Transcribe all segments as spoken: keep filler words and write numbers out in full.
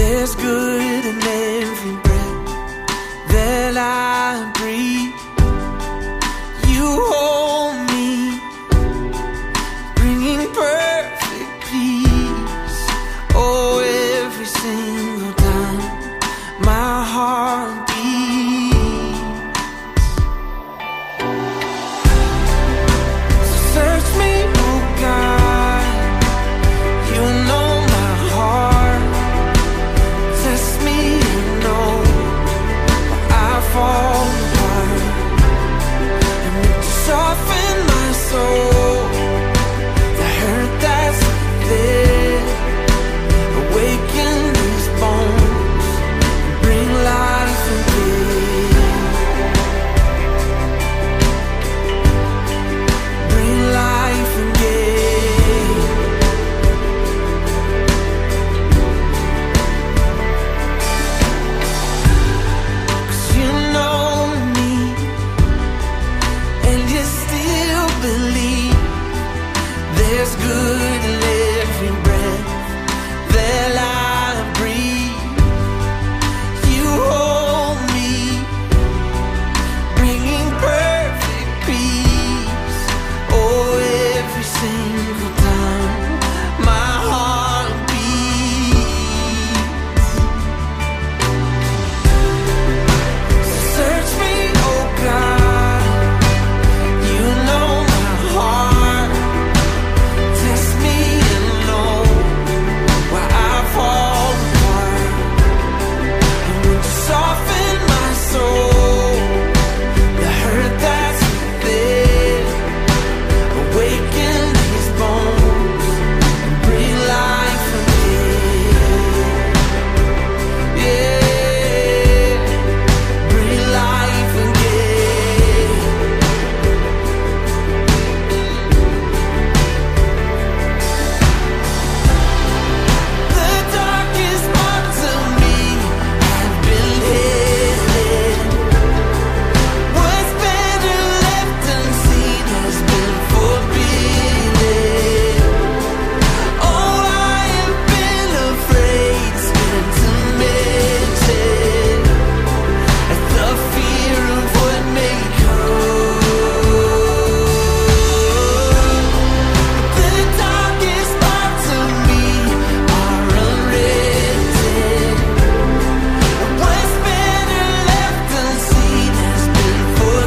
There's good in every breath that I breathe. You hold me, bringing perfect peace. Oh, every single time my heart beats. So search me, oh God, you know my heart. Test me and know I fall apart. And would you soften my soul, the hurt that's there, awaken these bones, bring life again. Bring life again. 'Cause you know me, and you still believe there's good in every breath that I breathe. You hold me, bringing perfect peace. Oh, every single time my heart beats. So search me, oh God, you know my heart. Test me and know why I fall apart. And would you soften my soul, the hurt that's there, awaken these bones, and breathe life again. Yeah, breathe life again. The darkest parts of me have been hidden. What's better left unseen has been forbidden. Oh, I have been afraid, scared to mention at the fear of what may come. The darkest parts of me are unwritten. What's better left unseen has been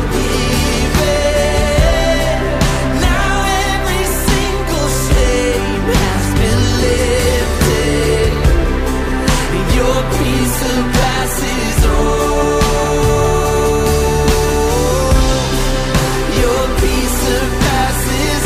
forgiven. Now every single shame has been lifted. Your peace surpasses all. Your peace surpasses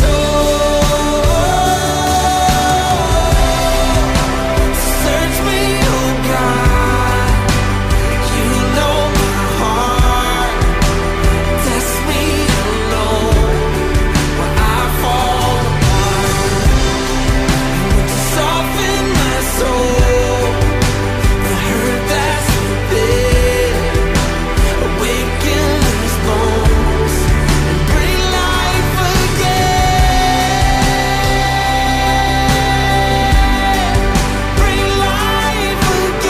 all. Search me, oh God, you know my heart. Test me and know where I fall apart. And would you soften my soul, the hurt that's there, awaken these bones, and bring life again. Bring life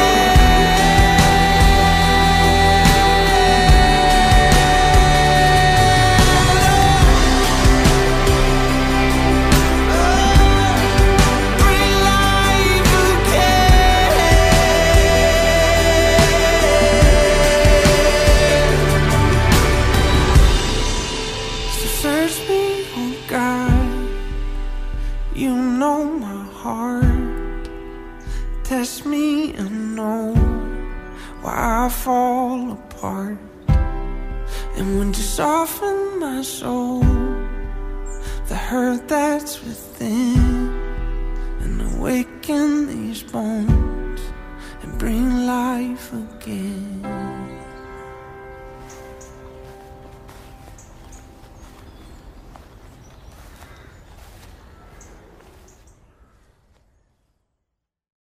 again. Bring life again. So search me, oh God, you know my heart. Test me and know why I fall apart. And when you soften my soul, the hurt that's within, and awaken these bones, and bring life again.